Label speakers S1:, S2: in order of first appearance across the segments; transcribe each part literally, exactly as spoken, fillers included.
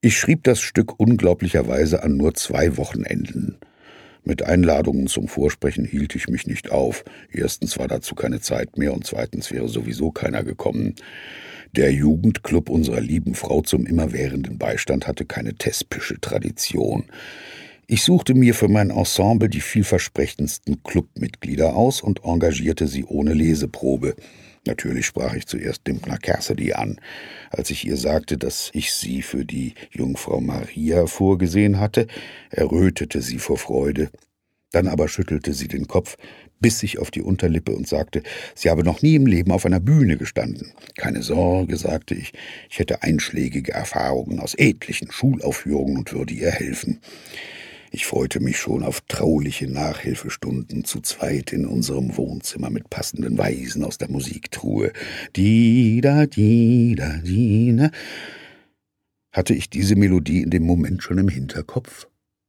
S1: Ich schrieb das Stück unglaublicherweise an nur zwei Wochenenden. Mit Einladungen zum Vorsprechen hielt ich mich nicht auf. Erstens war dazu keine Zeit mehr und zweitens wäre sowieso keiner gekommen. Der Jugendclub unserer lieben Frau zum immerwährenden Beistand hatte keine thespische Tradition. Ich suchte mir für mein Ensemble die vielversprechendsten Clubmitglieder aus und engagierte sie ohne Leseprobe. Natürlich sprach ich zuerst Dimpna Cassidy an. Als ich ihr sagte, dass ich sie für die Jungfrau Maria vorgesehen hatte, errötete sie vor Freude. Dann aber schüttelte sie den Kopf, biss sich auf die Unterlippe und sagte, sie habe noch nie im Leben auf einer Bühne gestanden. Keine Sorge, sagte ich, ich hätte einschlägige Erfahrungen aus etlichen Schulaufführungen und würde ihr helfen. Ich freute mich schon auf trauliche Nachhilfestunden zu zweit in unserem Wohnzimmer mit passenden Weisen aus der Musiktruhe. Di da di da di na. Hatte ich diese Melodie in dem Moment schon im Hinterkopf?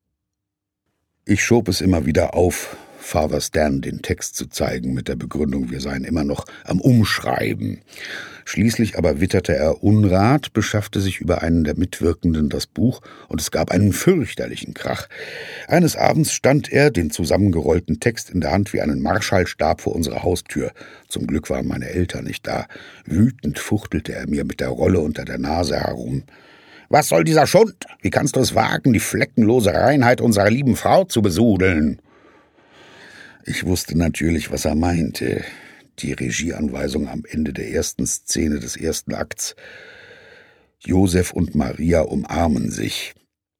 S1: Ich schob es immer wieder auf, Father Stan den Text zu zeigen, mit der Begründung, wir seien immer noch am Umschreiben. Schließlich aber witterte er Unrat, beschaffte sich über einen der Mitwirkenden das Buch, und es gab einen fürchterlichen Krach. Eines Abends stand er, den zusammengerollten Text in der Hand, wie einen Marschallstab vor unserer Haustür. Zum Glück waren meine Eltern nicht da. Wütend fuchtelte er mir mit der Rolle unter der Nase herum. »Was soll dieser Schund? Wie kannst du es wagen, die fleckenlose Reinheit unserer lieben Frau zu besudeln?« Ich wusste natürlich, was er meinte. Die Regieanweisung am Ende der ersten Szene des ersten Akts. Josef und Maria umarmen sich.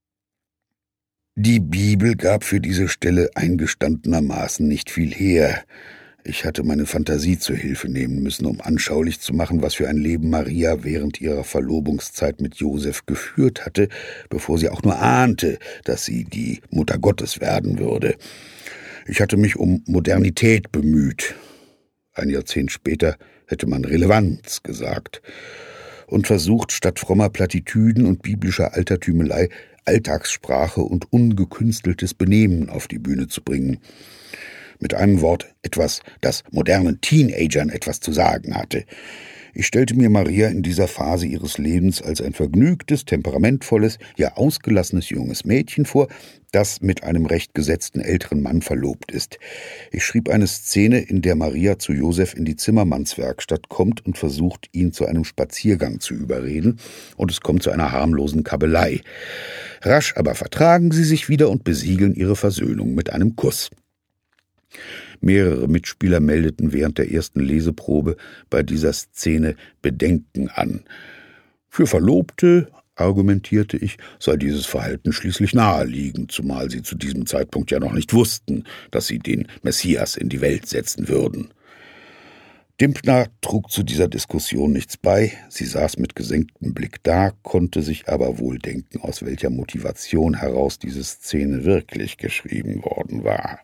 S1: Die Bibel gab für diese Stelle eingestandenermaßen nicht viel her. Ich hatte meine Fantasie zur Hilfe nehmen müssen, um anschaulich zu machen, was für ein Leben Maria während ihrer Verlobungszeit mit Josef geführt hatte, bevor sie auch nur ahnte, dass sie die Mutter Gottes werden würde. Ich hatte mich um Modernität bemüht. Ein Jahrzehnt später hätte man Relevanz gesagt und versucht, statt frommer Plattitüden und biblischer Altertümelei Alltagssprache und ungekünsteltes Benehmen auf die Bühne zu bringen. Mit einem Wort etwas, das modernen Teenagern etwas zu sagen hatte. Ich stellte mir Maria in dieser Phase ihres Lebens als ein vergnügtes, temperamentvolles, ja ausgelassenes junges Mädchen vor, das mit einem recht gesetzten älteren Mann verlobt ist. Ich schrieb eine Szene, in der Maria zu Josef in die Zimmermannswerkstatt kommt und versucht, ihn zu einem Spaziergang zu überreden, und es kommt zu einer harmlosen Kabelei. Rasch aber vertragen sie sich wieder und besiegeln ihre Versöhnung mit einem Kuss. Mehrere Mitspieler meldeten während der ersten Leseprobe bei dieser Szene Bedenken an. Für Verlobte, argumentierte ich, sei dieses Verhalten schließlich naheliegend, zumal sie zu diesem Zeitpunkt ja noch nicht wussten, dass sie den Messias in die Welt setzen würden. Dimpna trug zu dieser Diskussion nichts bei, sie saß mit gesenktem Blick da, konnte sich aber wohl denken, aus welcher Motivation heraus diese Szene wirklich geschrieben worden war.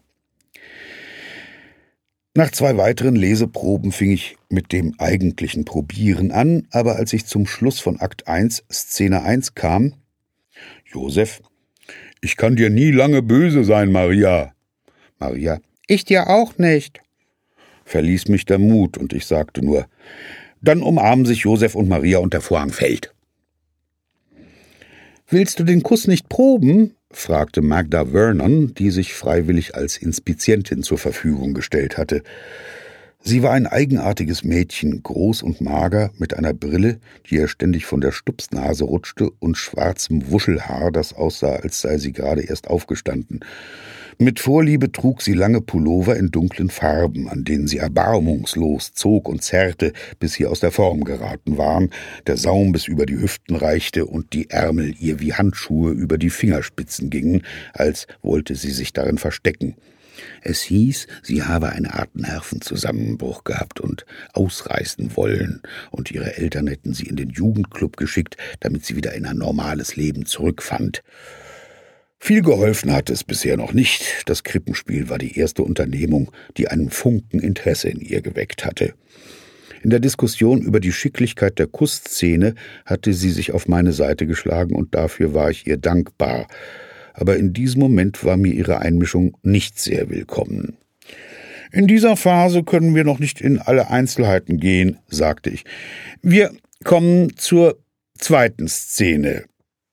S1: Nach zwei weiteren Leseproben fing ich mit dem eigentlichen Probieren an, aber als ich zum Schluss von Akt eins, Szene eins kam, Josef, ich kann dir nie lange böse sein, Maria. Maria, ich dir auch nicht. Verließ mich der Mut und ich sagte nur, dann umarmen sich Josef und Maria und der Vorhang fällt. Willst du den Kuss nicht proben? Fragte Magda Vernon, die sich freiwillig als Inspizientin zur Verfügung gestellt hatte. Sie war ein eigenartiges Mädchen, groß und mager, mit einer Brille, die ihr ständig von der Stupsnase rutschte, und schwarzem Wuschelhaar, das aussah, als sei sie gerade erst aufgestanden. Mit Vorliebe trug sie lange Pullover in dunklen Farben, an denen sie erbarmungslos zog und zerrte, bis sie aus der Form geraten waren, der Saum bis über die Hüften reichte und die Ärmel ihr wie Handschuhe über die Fingerspitzen gingen, als wollte sie sich darin verstecken. Es hieß, sie habe eine Art Nervenzusammenbruch gehabt und ausreißen wollen, und ihre Eltern hätten sie in den Jugendclub geschickt, damit sie wieder in ein normales Leben zurückfand. Viel geholfen hatte es bisher noch nicht. Das Krippenspiel war die erste Unternehmung, die einen Funken Interesse in ihr geweckt hatte. In der Diskussion über die Schicklichkeit der Kussszene hatte sie sich auf meine Seite geschlagen, und dafür war ich ihr dankbar. Aber in diesem Moment war mir ihre Einmischung nicht sehr willkommen. »In dieser Phase können wir noch nicht in alle Einzelheiten gehen«, sagte ich. »Wir kommen zur zweiten Szene.«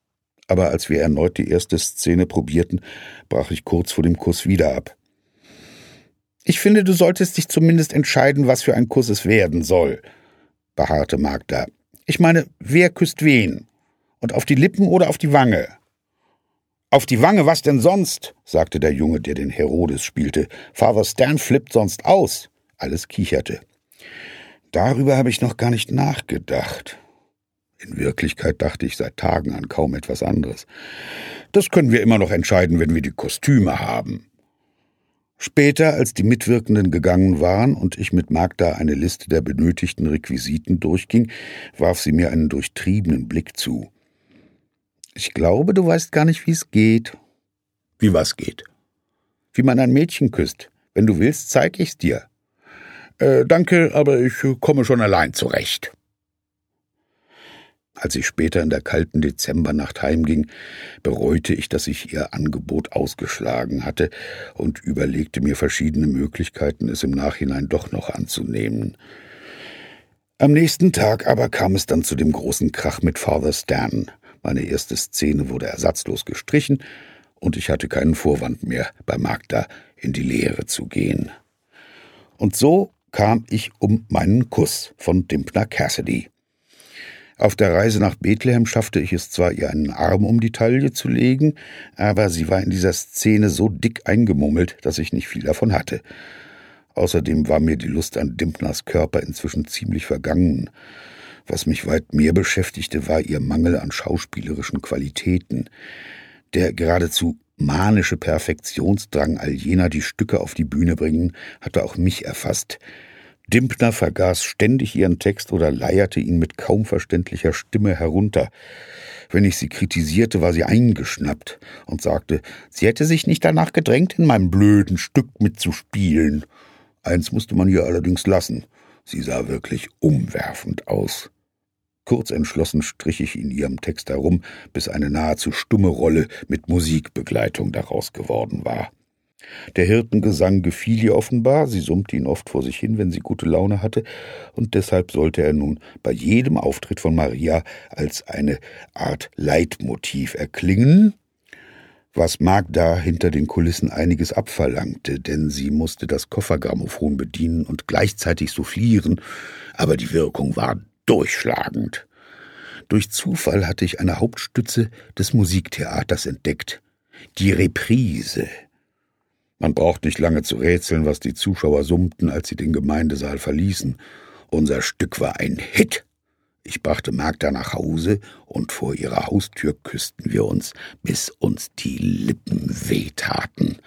S1: aber als wir erneut die erste Szene probierten, brach ich kurz vor dem Kuss wieder ab. »Ich finde, du solltest dich zumindest entscheiden, was für ein Kuss es werden soll«, beharrte Magda. »Ich meine, wer küsst wen? Und auf die Lippen oder auf die Wange?« »Auf die Wange, was denn sonst?«, sagte der Junge, der den Herodes spielte. »Father Stan flippt sonst aus.« Alles kicherte. Darüber habe ich noch gar nicht nachgedacht. In Wirklichkeit dachte ich seit Tagen an kaum etwas anderes. Das können wir immer noch entscheiden, wenn wir die Kostüme haben. Später, als die Mitwirkenden gegangen waren und ich mit Magda eine Liste der benötigten Requisiten durchging, warf sie mir einen durchtriebenen Blick zu. »Ich glaube, du weißt gar nicht, wie es geht.« »Wie was geht?« »Wie man ein Mädchen küsst. Wenn du willst, zeig ich's dir.« Äh, danke, aber ich komme schon allein zurecht.« Als ich später in der kalten Dezembernacht heimging, bereute ich, dass ich ihr Angebot ausgeschlagen hatte und überlegte mir verschiedene Möglichkeiten, es im Nachhinein doch noch anzunehmen. Am nächsten Tag aber kam es dann zu dem großen Krach mit Father Stan. Meine erste Szene wurde ersatzlos gestrichen und ich hatte keinen Vorwand mehr, bei Magda in die Lehre zu gehen. Und so kam ich um meinen Kuss von Dimpner Cassidy. Auf der Reise nach Bethlehem schaffte ich es zwar, ihr einen Arm um die Taille zu legen, aber sie war in dieser Szene so dick eingemummelt, dass ich nicht viel davon hatte. Außerdem war mir die Lust an Dimpners Körper inzwischen ziemlich vergangen. Was mich weit mehr beschäftigte, war ihr Mangel an schauspielerischen Qualitäten. Der geradezu manische Perfektionsdrang all jener, die Stücke auf die Bühne bringen, hatte auch mich erfasst. Dimpner vergaß ständig ihren Text oder leierte ihn mit kaum verständlicher Stimme herunter. Wenn ich sie kritisierte, war sie eingeschnappt und sagte, sie hätte sich nicht danach gedrängt, in meinem blöden Stück mitzuspielen. Eins musste man ihr allerdings lassen. Sie sah wirklich umwerfend aus. Kurzentschlossen strich ich in ihrem Text herum, bis eine nahezu stumme Rolle mit Musikbegleitung daraus geworden war. Der Hirtengesang gefiel ihr offenbar, sie summte ihn oft vor sich hin, wenn sie gute Laune hatte, und deshalb sollte er nun bei jedem Auftritt von Maria als eine Art Leitmotiv erklingen, was Magda hinter den Kulissen einiges abverlangte, denn sie musste das Koffergrammophon bedienen und gleichzeitig soufflieren, aber die Wirkung war durchschlagend. Durch Zufall hatte ich eine Hauptstütze des Musiktheaters entdeckt, die Reprise. Man braucht nicht lange zu rätseln, was die Zuschauer summten, als sie den Gemeindesaal verließen. Unser Stück war ein Hit. Ich brachte Magda nach Hause und vor ihrer Haustür küssten wir uns, bis uns die Lippen wehtaten.